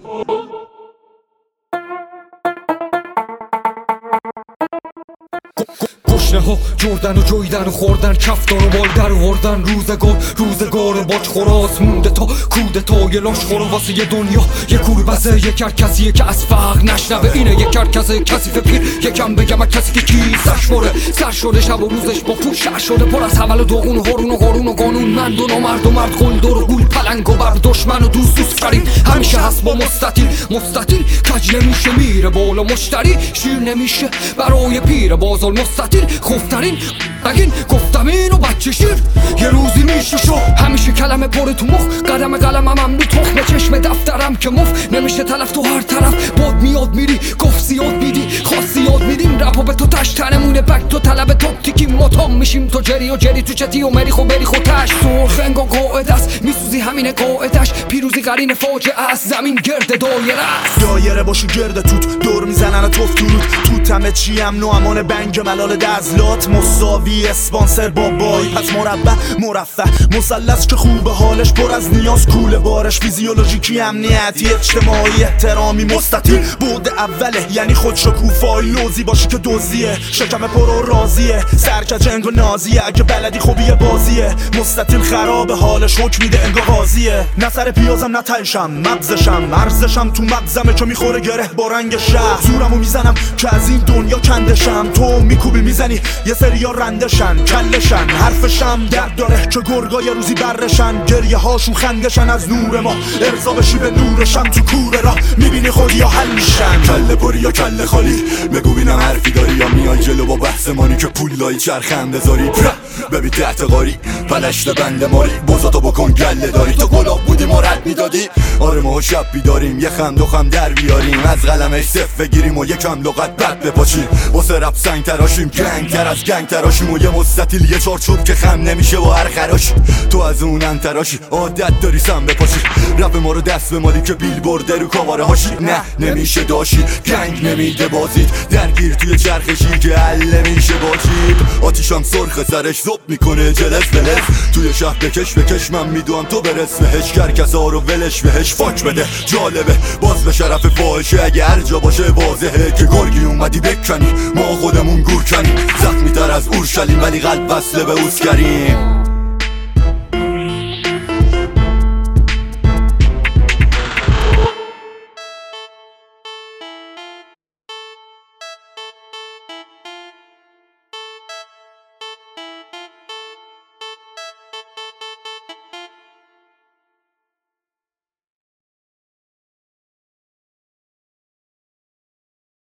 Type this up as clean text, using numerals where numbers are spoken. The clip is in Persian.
گشنه ها جردن و جویدن و خوردن، کفتان و بال در آوردن. روزگار باج خوراز مونده تا کودتای لاش خورا واسه یه دنیا یه کوربسه، یه کرکسیه که از فقر نشنوه. اینه یه کرکسه کثیف پیر، یکم بگم کسی که کیسش بره سر شده، شب و روزش با پوشش شده، پر از حمل و دوغون و هرون و قرون و قانون. مند و نامرد و مرد، گلدار و گول، پلنگ و برد، دشمن و دوست کریم. همیشه هست با مستطیل کج نمیشه، میره بالا مشتری شیر نمیشه برای پیر بازار مستطیل. خفترین نگین گفتم اینو بچه شیر یه روزی میشه شو. همیشه کلمه پر تو مخ، قدم قلمم ممنوع، تخم چشم دفترم که مف نمیشه تلف. تو هر طرف باد میاد میری، گفت زیاد میدی، خواستی یاد میدیم. رپا به تو تش تنمونه بک، تو طلب تاکتیکی ما تام میشیم. تو جری و جری تو چتی و مری خو بری خو تش. سرخ رنگ و قاعد است میسوزی همین قاعدش، پیروزی قرین فاجعه است، زمین گرد دایره است. دایره باشی گرد توت، دور میزنن توف تو همه چیم نو امان بنگ ملال دزلات مساوی اسپانسر با بای. پس مربع مرفه مثلث که خوبه حالش پر از نیاز، کوله بارش فیزیولوژیکی امنیتی اجتماعی احترامی مستطیل. بود اوله یعنی خودشکوفایی، لوزی باشی که دوزیه، شکم پر و راضیه، سرکجنگ و نازیه، اگه بلدی خوبیه بازیه. مستطیل خرابه حالش حکم میده انگار قاضیه. نه سر پیازم نه تلشم، مغزشم ارزشم تو مغزمه که میخوره گره با رنگ شهر. زورمو میزنم که از این دنیا کندشم، تو میکوبی میزنی یه سریا رندشن کلشن. حرفشم درد داره که گرگا یه روزی برشن، گریه هاشون خندشن از نور ما، ارضا بشی به نورشم. تو کوره را میبینی خودی یا حل میشن، کله بری یا کله خالی. بگو بینم حرفی داری یا میای جلو با بحث مانی که پولایی چرخم بذاری. ببین تحت قاری پلشت بند ماری، بزاتو بکن گله داری. تو گلاب بودی ما رد میدادی، آره ما شب بیداریم، یه خم دو خم در بیاریم، از قلمش صف بگیریم و یکم لغت بد بپاچیم. واسه رپ سنگ تراشیم، گنگ تر از گنگ تراشیم، و یه مستطیل یه چارچوب که خم نمیشه با هر خراش. تو از اون انتراشی عادت داری سم بپاشی، رپ ما رو دست به مالی که بیل برده رو کاواره هاشی. نه نمیشه داشی، گنگ نمیده بازید، درگیر توی چرخشی که حل نمیشه باشید. آتیشم سرخ سرش زب میکنه جلس بلس، توی شهر بکش من میدونم تو برس بهش. کرکسا رو ولش بهش فاک بده، جالبه باز به شرف فاحشه اگه هر جا باشه واضحه که گرگی اومدی بکنی ما خودمون گور کنیم. زخمی تر از اورشلیم ولی قلب وصله به اوس کریم.